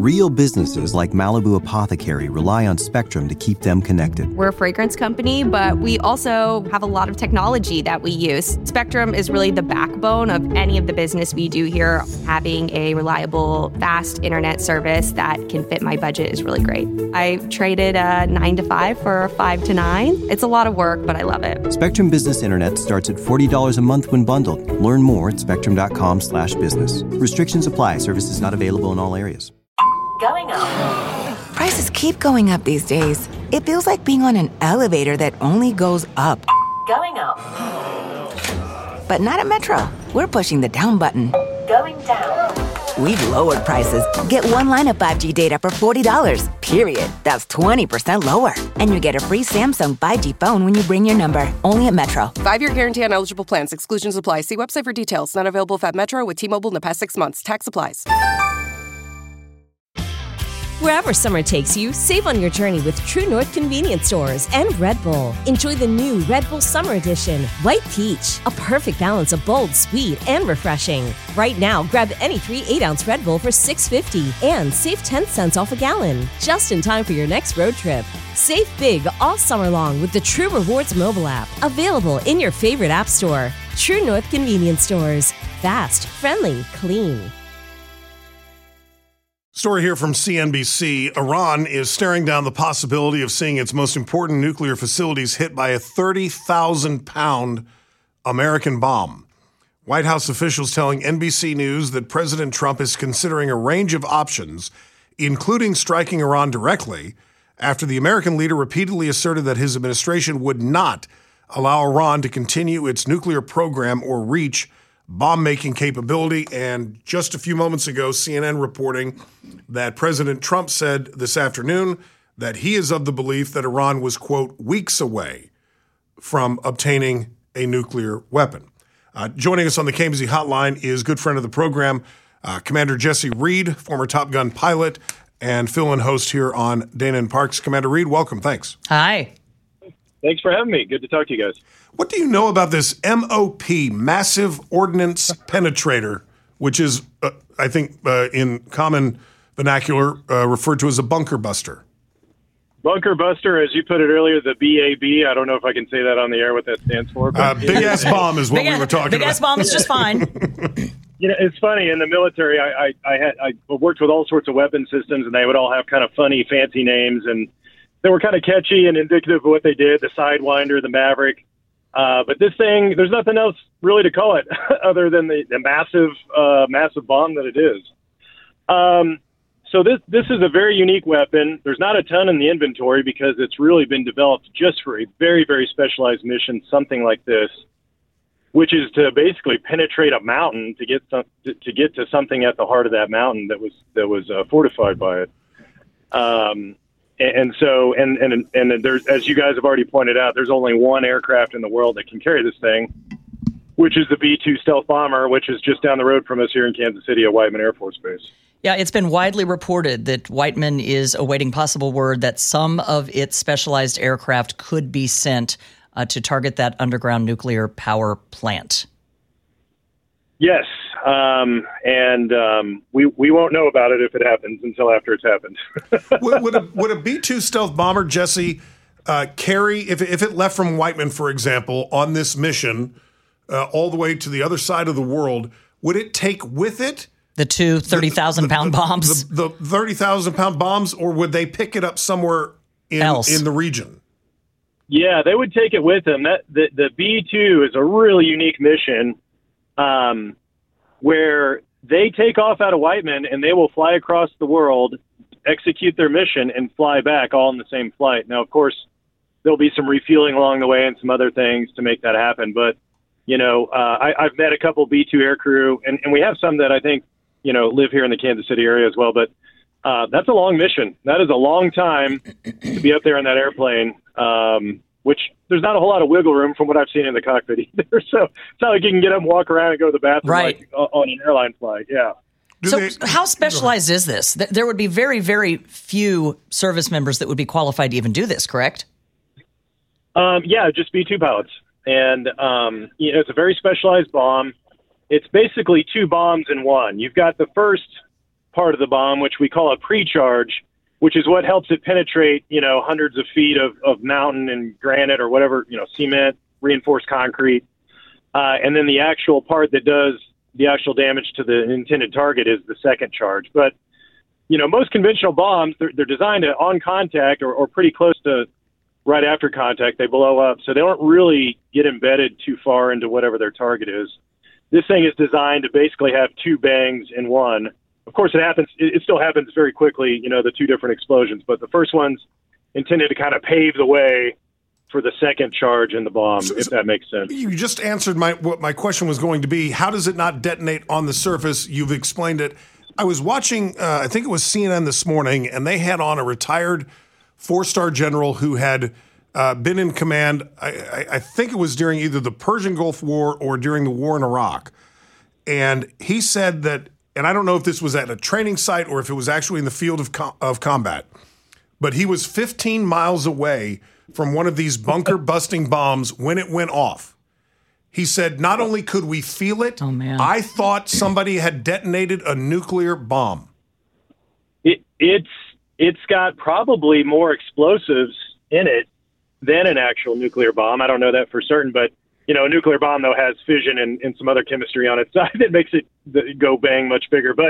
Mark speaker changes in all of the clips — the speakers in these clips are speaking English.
Speaker 1: Real businesses like Malibu Apothecary rely on Spectrum to keep them connected.
Speaker 2: We're a fragrance company, but we also have a lot of technology that we use. Spectrum is really the backbone of any of the business we do here. Having a reliable, fast internet service that can fit my budget is really great. I traded a 9 to 5 for a 5 to 9. It's a lot of work, but I love it.
Speaker 1: Spectrum Business Internet starts at $40 a month when bundled. Learn more at spectrum.com/business. Restrictions apply. Services not available in all areas.
Speaker 3: Going up.
Speaker 4: Prices keep going up these days. It feels like being on an elevator that only goes up.
Speaker 3: Going up.
Speaker 4: But not at Metro. We're pushing the down button.
Speaker 3: Going down.
Speaker 4: We've lowered prices. Get one line of 5G data for $40, period. That's 20% lower. And you get a free Samsung 5G phone when you bring your number. Only at Metro.
Speaker 5: 5-year guarantee on eligible plans. Exclusions apply. See website for details. Not available if at Metro with T-Mobile in the past 6 months. Tax applies.
Speaker 6: Wherever summer takes you, save on your journey with True North Convenience Stores and Red Bull. Enjoy the new Red Bull Summer Edition, White Peach, a perfect balance of bold, sweet, and refreshing. Right now, grab any 3 8-ounce Red Bull for $6.50 and save 10 cents off a gallon, just in time for your next road trip. Save big all summer long with the True Rewards mobile app, available in your favorite app store. True North Convenience Stores. Fast, friendly, clean.
Speaker 7: Story here from CNBC. Iran is staring down the possibility of seeing its most important nuclear facilities hit by a 30,000-pound American bomb. White House officials telling NBC News that President Trump is considering a range of options, including striking Iran directly, after the American leader repeatedly asserted that his administration would not allow Iran to continue its nuclear program or reach bomb-making capability. And just a few moments ago, CNN reporting that President Trump said this afternoon that he is of the belief that Iran was, quote, weeks away from obtaining a nuclear weapon. Joining us on the KMZ hotline is good friend of the program, Commander Jesse Reed, former Top Gun pilot and fill-in host here on Dana and Parks. Commander Reed, welcome. Thanks.
Speaker 8: Hi.
Speaker 9: Thanks for having me. Good to talk to you guys.
Speaker 7: What do you know about this MOP, Massive Ordnance Penetrator, which is, I think, in common vernacular, referred to as a bunker buster?
Speaker 9: Bunker buster, as you put it earlier, the BAB. I don't know if I can say that on the air what that stands for.
Speaker 7: Big-ass bomb is what we were talking about.
Speaker 8: Big-ass bomb is just fine.
Speaker 9: You know, it's funny. In the military, I worked with all sorts of weapon systems, and they would all have kind of funny, fancy names, and they were kind of catchy and indicative of what they did, the Sidewinder, the Maverick. But this thing, there's nothing else really to call it other than the massive bomb that it is. So this is a very unique weapon. There's not a ton in the inventory because it's really been developed just for a very, very specialized mission, something like this, which is to basically penetrate a mountain to get to something at the heart of that mountain that was fortified by it. And there's, as you guys have already pointed out, there's only one aircraft in the world that can carry this thing, which is the B-2 stealth bomber, which is just down the road from us here in Kansas City at Whiteman Air Force Base.
Speaker 8: Yeah, it's been widely reported that Whiteman is awaiting possible word that some of its specialized aircraft could be sent to target that underground nuclear power plant.
Speaker 9: Yes, we won't know about it if it happens until after it's happened.
Speaker 7: would a B-2 stealth bomber, Jesse, carry, if it left from Whiteman, for example, on this mission all the way to the other side of the world, would it take with it
Speaker 8: the two 30,000-pound bombs?
Speaker 7: The 30,000-pound bombs, or would they pick it up somewhere in the region?
Speaker 9: Yeah, they would take it with them. The B-2 is a really unique mission. Where they take off out of Whiteman and they will fly across the world, execute their mission, and fly back all in the same flight. Now, of course, there'll be some refueling along the way and some other things to make that happen. But, you know, I've met a couple B-2 aircrew, and we have some that I think, you know, live here in the Kansas City area as well. But that's a long mission. That is a long time to be up there in that airplane. Which there's not a whole lot of wiggle room from what I've seen in the cockpit either. So it's not like you can get up and walk around and go to the bathroom like on an airline flight. Yeah.
Speaker 8: So how specialized is this? There would be very, very few service members that would be qualified to even do this, correct?
Speaker 9: Yeah, just B-2 pilots. And you know, it's a very specialized bomb. It's basically two bombs in one. You've got the first part of the bomb, which we call a pre-charge, which is what helps it penetrate, hundreds of feet of mountain and granite or whatever, cement, reinforced concrete. And then the actual part that does the actual damage to the intended target is the second charge. But, most conventional bombs, they're designed to on contact or pretty close to right after contact, they blow up. So they don't really get embedded too far into whatever their target is. This thing is designed to basically have two bangs in one. Of course, it still happens very quickly, the two different explosions. But the first one's intended to kind of pave the way for the second charge in the bomb, if that makes sense.
Speaker 7: You just answered what my question was going to be. How does it not detonate on the surface? You've explained it. I was watching, I think it was CNN this morning, and they had on a retired four-star general who had been in command, I think it was during either the Persian Gulf War or during the war in Iraq. And he said that, and I don't know if this was at a training site or if it was actually in the field of combat, but he was 15 miles away from one of these bunker-busting bombs when it went off. He said, not only could we feel it, I thought somebody had detonated a nuclear bomb.
Speaker 9: It's got probably more explosives in it than an actual nuclear bomb. I don't know that for certain, but a nuclear bomb though has fission and some other chemistry on its side that makes it go bang much bigger. But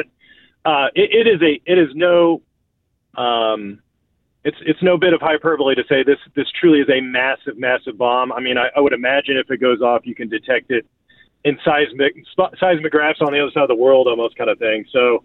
Speaker 9: it's no bit of hyperbole to say this truly is a massive bomb. I mean, I would imagine if it goes off, you can detect it in seismographs on the other side of the world, almost kind of thing. So,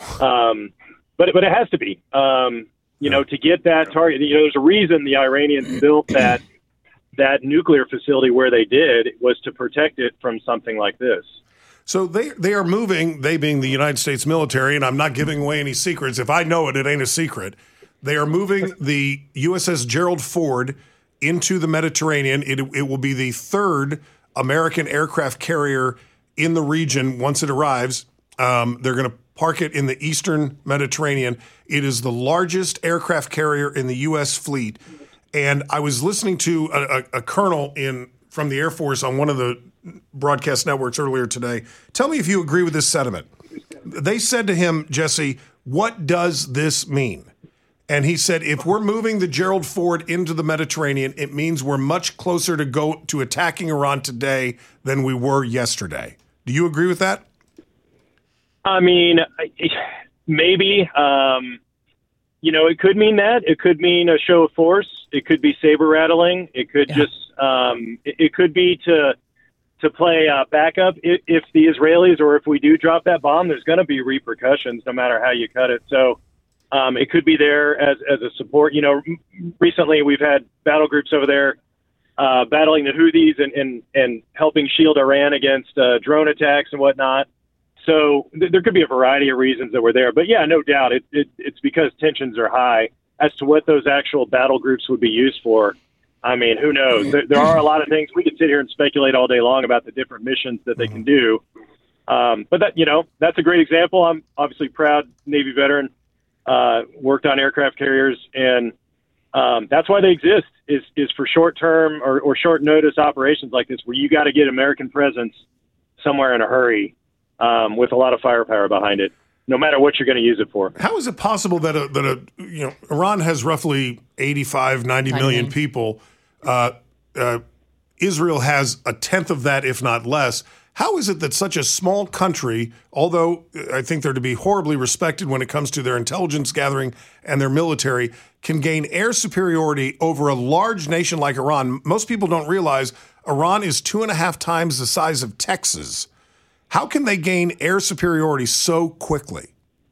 Speaker 9: but it has to be, to get that target. There's a reason the Iranians built that nuclear facility where they did, was to protect it from something like this.
Speaker 7: So they are moving, they being the United States military, and I'm not giving away any secrets. If I know it, it ain't a secret. They are moving the USS Gerald Ford into the Mediterranean. It will be the third American aircraft carrier in the region once it arrives. They're going to park it in the eastern Mediterranean. It is the largest aircraft carrier in the U.S. fleet. And I was listening to a colonel from the Air Force on one of the broadcast networks earlier today. Tell me if you agree with this sentiment. They said to him, Jesse, what does this mean? And he said, if we're moving the Gerald Ford into the Mediterranean, it means we're much closer to attacking Iran today than we were yesterday. Do you agree with that?
Speaker 9: I mean, maybe. It could mean that. It could mean a show of force. It could be saber rattling. It could it could be to play backup. If the Israelis, or if we do drop that bomb, there's going to be repercussions no matter how you cut it. So it could be there as a support. Recently we've had battle groups over there battling the Houthis and helping shield Iran against drone attacks and whatnot. So there could be a variety of reasons that we're there. But, yeah, no doubt it's because tensions are high. As to what those actual battle groups would be used for, I mean, who knows? There are a lot of things. We could sit here and speculate all day long about the different missions that they can do. But, that's a great example. I'm obviously proud Navy veteran, worked on aircraft carriers, and that's why they exist, is for short-term or short-notice operations like this, where you got to get American presence somewhere in a hurry. With a lot of firepower behind it, no matter what you're going to use it for.
Speaker 7: How is it possible that Iran has roughly 85, 90 million people? Israel has a tenth of that, if not less. How is it that such a small country, although I think they're to be horribly respected when it comes to their intelligence gathering and their military, can gain air superiority over a large nation like Iran? Most people don't realize Iran is 2.5 times the size of Texas. How can they gain air superiority so quickly?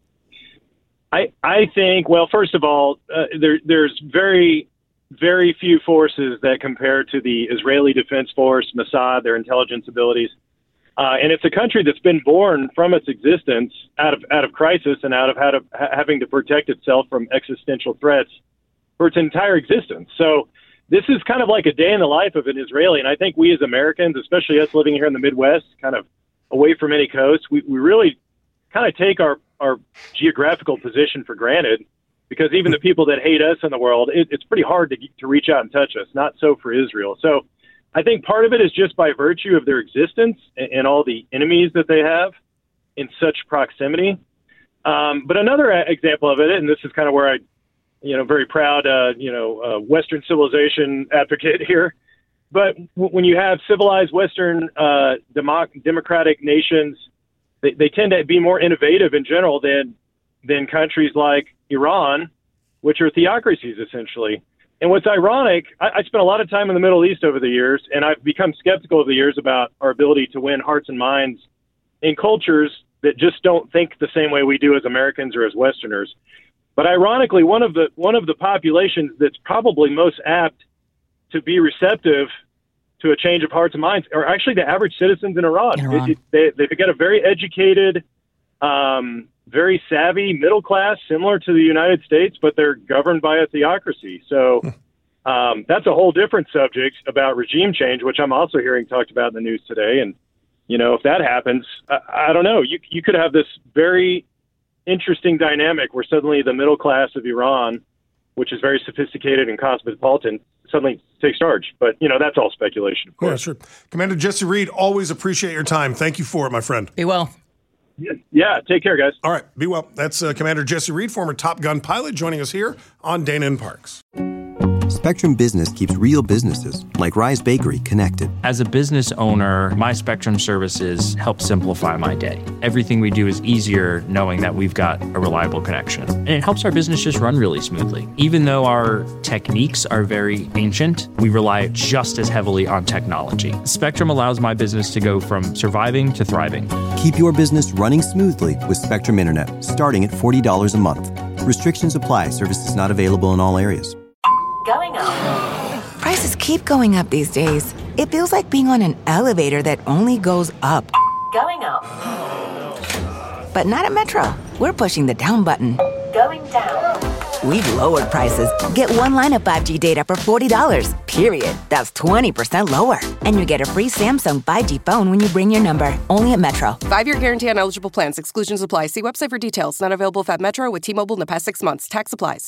Speaker 9: I think, well, first of all, there's very, very few forces that compare to the Israeli Defense Force, Mossad, their intelligence abilities. And it's a country that's been born from its existence out of crisis and out of having to protect itself from existential threats for its entire existence. So this is kind of like a day in the life of an Israeli. And I think we as Americans, especially us living here in the Midwest, kind of away from any coast, we really kind of take our geographical position for granted, because even the people that hate us in the world, it's pretty hard to reach out and touch us. Not so for Israel. So I think part of it is just by virtue of their existence and all the enemies that they have in such proximity. But another example of it, and this is kind of where I, very proud, Western civilization advocate here. But when you have civilized Western democratic nations, they tend to be more innovative in general than countries like Iran, which are theocracies essentially. And what's ironic, I spent a lot of time in the Middle East over the years, and I've become skeptical over the years about our ability to win hearts and minds in cultures that just don't think the same way we do as Americans or as Westerners. But ironically, one of the populations that's probably most apt to be receptive to a change of hearts and minds are actually the average citizens in Iran. They've got a very educated, very savvy middle class, similar to the United States, but they're governed by a theocracy. So that's a whole different subject about regime change, which I'm also hearing talked about in the news today. And, if that happens, I don't know. You could have this very interesting dynamic where suddenly the middle class of Iran, which is very sophisticated and cosmopolitan, suddenly takes charge. But, that's all speculation, of course.
Speaker 7: Yeah, sure. Commander Jesse Reed, always appreciate your time. Thank you for it, my friend.
Speaker 8: Be well.
Speaker 9: Yeah, take care, guys.
Speaker 7: All right, be well. That's Commander Jesse Reed, former Top Gun pilot, joining us here on Dana and Parks.
Speaker 1: Spectrum Business keeps real businesses, like Rise Bakery, connected.
Speaker 10: As a business owner, my Spectrum services help simplify my day. Everything we do is easier knowing that we've got a reliable connection. And it helps our business just run really smoothly. Even though our techniques are very ancient, we rely just as heavily on technology. Spectrum allows my business to go from surviving to thriving.
Speaker 1: Keep your business running smoothly with Spectrum Internet, starting at $40 a month. Restrictions apply. Services not available in all areas.
Speaker 3: Going up.
Speaker 4: Prices keep going up these days. It feels like being on an elevator that only goes up.
Speaker 3: Going up.
Speaker 4: But not at Metro. We're pushing the down button.
Speaker 3: Going down.
Speaker 4: We've lowered prices. Get one line of 5G data for $40, period. That's 20% lower. And you get a free Samsung 5G phone when you bring your number. Only at Metro.
Speaker 5: 5-year guarantee on eligible plans. Exclusions apply. See website for details. Not available if at Metro with T-Mobile in the past 6 months. Tax applies.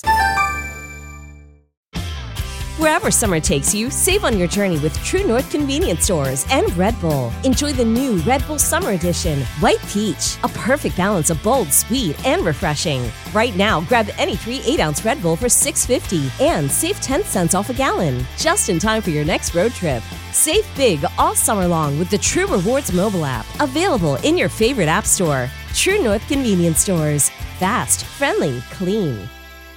Speaker 6: Wherever summer takes you, save on your journey with True North Convenience Stores and Red Bull. Enjoy the new Red Bull Summer Edition, White Peach, a perfect balance of bold, sweet, and refreshing. Right now, grab any 3 8-ounce Red Bull for $6.50 and save 10 cents off a gallon, just in time for your next road trip. Save big all summer long with the True Rewards mobile app, available in your favorite app store. True North Convenience Stores. Fast, friendly, clean.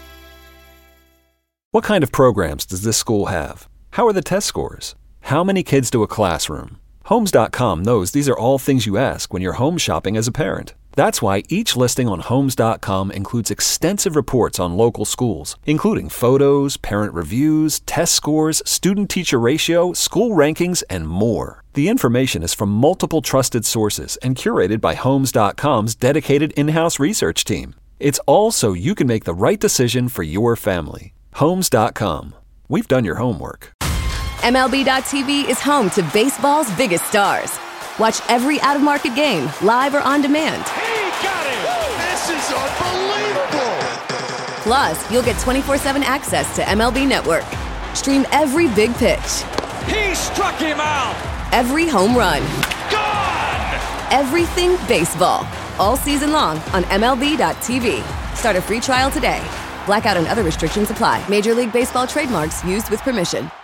Speaker 11: What kind of programs does this school have? How are the test scores? How many kids to a classroom? Homes.com knows these are all things you ask when you're home shopping as a parent. That's why each listing on Homes.com includes extensive reports on local schools, including photos, parent reviews, test scores, student-teacher ratio, school rankings, and more. The information is from multiple trusted sources and curated by Homes.com's dedicated in-house research team. It's all so you can make the right decision for your family. Homes.com. We've done your homework.
Speaker 12: MLB.tv is home to baseball's biggest stars. Watch every out-of-market game, live or on demand.
Speaker 13: He got it! This is unbelievable!
Speaker 12: Plus, you'll get 24/7 access to MLB Network. Stream every big pitch.
Speaker 13: He struck him out!
Speaker 12: Every home run.
Speaker 13: Gone!
Speaker 12: Everything baseball. All season long on MLB.tv. Start a free trial today. Blackout and other restrictions apply. Major League Baseball trademarks used with permission.